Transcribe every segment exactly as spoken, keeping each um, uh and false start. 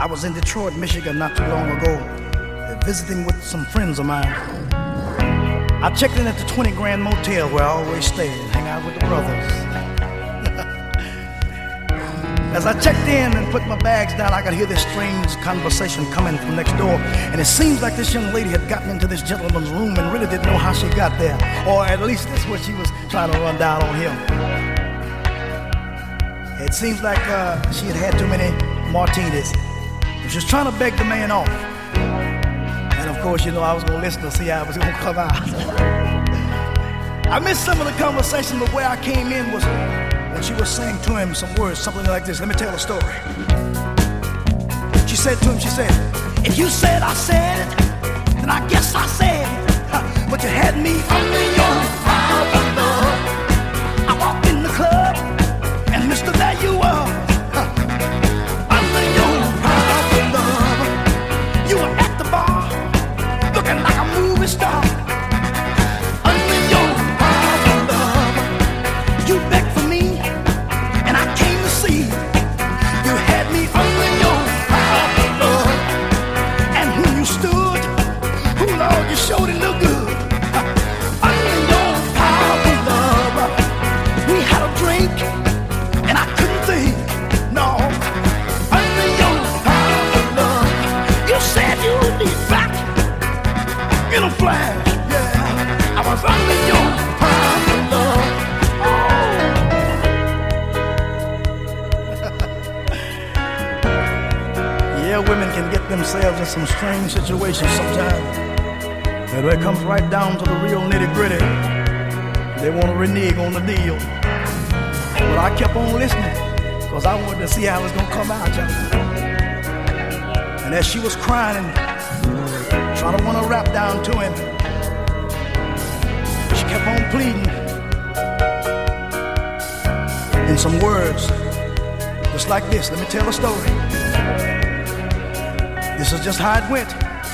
I was in Detroit, Michigan not too long ago, uh, visiting with some friends of mine. I checked in at the twenty Grand Motel where I always stay and hang out with the brothers. As I checked in and put my bags down, I could hear this strange conversation coming from next door. And it seems like this young lady had gotten into this gentleman's room and really didn't know how she got there. Or at least that's what she was trying to run down on him. It seems like uh, she had had too many martinis. She was trying to beg the man off. And of course, you know, I was going to listen to see how it was going to come out. I missed some of the conversation, but where I came in was when she was saying to him some words, something like this. Let me tell a story. She said to him, she said, if you said I said it, then I guess I said it. But you had me under your power, love. I walked in the club, and mister, there you were. Under your power, love. You were at the bar, looking like a movie star. Under your power, love. You begged for me, and I came to see. You had me under your power, love. And when you stood, oh Lord, you showed it look good. Under your power, love. We had a drink, and I couldn't think. No, under your power, love. You said you'd be back in a flash. Yeah, I was under your power, love. Yeah, women can get themselves in some strange situations sometimes. And when it comes right down to the real nitty-gritty, they want to renege on the deal. But I kept on listening, because I wanted to see how it was going to come out, y'all. And as she was crying and trying to want to rap down to him, she kept on pleading in some words, just like this. Let me tell a story. This is just how it went.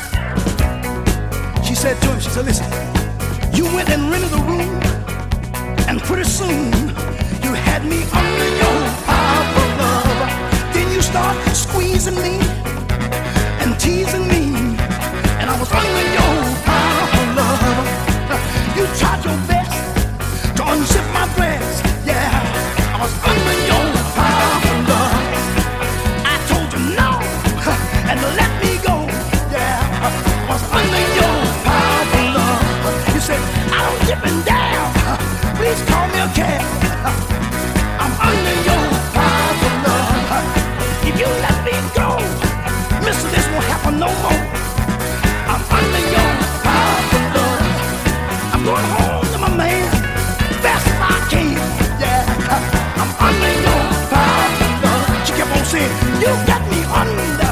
She said to him, she said, listen, you went and rented a room, and pretty soon you had me under your power, love. Then you start squeezing me and teasing me, and I was under your power, love. You tried your best to unzip my dress. Yeah, I was under your power, love. I told you no, and let me go. Yeah, I was under your power, love. You said, I don't dip and down. Please call me a cab. I'm under your power, love. If you let me go, mister, this won't happen no more. I'm under your power, love. I'm going home to my man, fast as I can. Yeah, I'm under your power, love. She kept on saying, you got me under.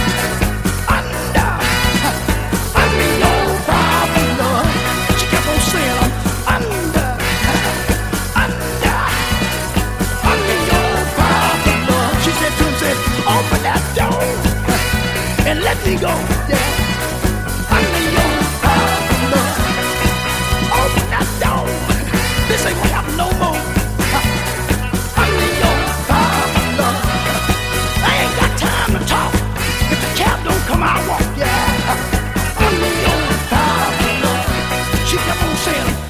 Open that door and let me go. Yeah, under your power, love. Open that door. This ain't gonna happen no more. Under your power, love. I ain't got time to talk. If the cab don't come, I walk. Yeah, under your power, love. She kept on saying,